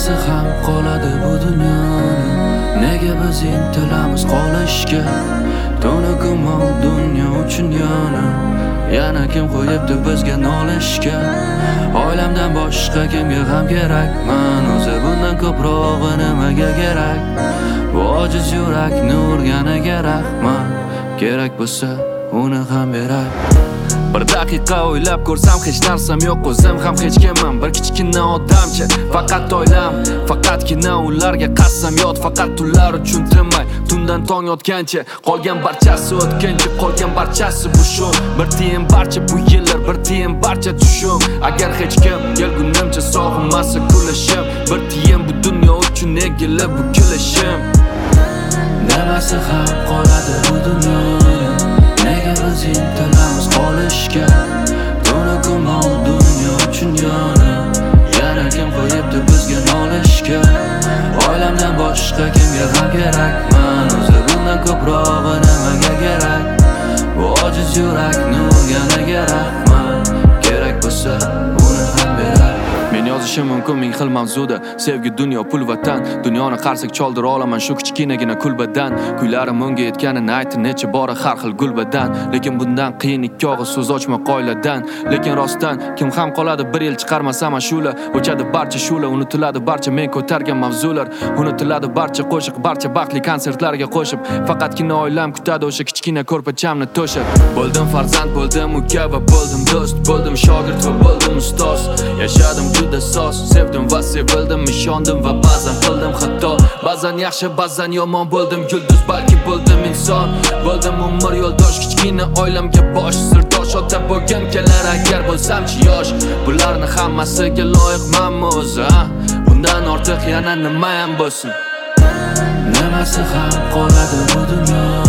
Nimasi ham qoladi bu dunyoni, nega biz intilamiz qolishga? To'nigimon dunyo uchun yonib, yana kim qo'yibdi bizga nolishga? Oilamdan boshqa kimga ham kerakman, o'zi bundan ko'prog'i nimaga kerak? Bu ojiz yurakni urganiga rahmat, kerak bo'lsa uni ham beray. Bir daqiqa o'ylab ko'rsam hech narsam yo'q, o'zim ham hech kimman, bir kichkina odamcha, faqat oilam, faqatgina ularga qasamyod, faqat ular uchun tinmay tundan tong yotgancha, qolgan barchasi o'tkinchi, qolgan barchasi bu shu. Bir tiyin barcha bu yillar, bir tiyin barcha tushum. Agar hech kim kelgunimcha sog'inmasa kulishim, bir tiyin bu dunyo uchun egilib bukilishim. Nimasi ham qoladi bu dunyoni, nega biz intilamiz qolishga? To'nigimon dunyo uchun yonib, yana kim qo'yibdi bizga nolishga? Oilamdan boshqa kimga ham kerakman, o'zi bundan ko'prog'i nimaga kerak? Bu ojiz yurakni urganiga rahmat, kerak bo'lsa uni ham beray. Men yozishim mumkin ming xil mavzuda, sevgi, dunyo, pul, vatan. Dunyoni qarsak choldira olaman shu kichkinagina kulbadan. Kuylarim unga yetganini aytdi necha bora har xil gulbadan. Lekin bundan qiyin ikki og'iz so'z ochma qoiladan. Lekin rostdan kim ham qoladi bir yil chiqarmasam ashula? O'chadi barcha shula, unutiladi barcha men ko'targan mavzular, unutiladi barcha qo'shiq, barcha baxtli konsertlarga qo'shib. Faqatgina oilam kutadi o'sha kichkina ko'rpachamni to'shib. Bo'ldim farzand, bo'ldim uka va bo'ldim do'st, bo'ldim shogird va bo'ldim ustoz. Yashadim juda soz, sevdim va sevildim, ishondim va ba'zan qildim xato. Ba'zan yaxshi, ba'zan yomon bo'ldim yulduz, balki bo'ldim inson. Bo'ldim umr yo'ldosh, kichkina oilamga bosh, sirdosh, ota bo'lgim kelar agar bo'lsamchi yosh. Bularni hammasiga loyiqmanmi o'zi? Bundan ortiq yana nima ham bo'lsin? Nimasi ham qoladi bu dunyo?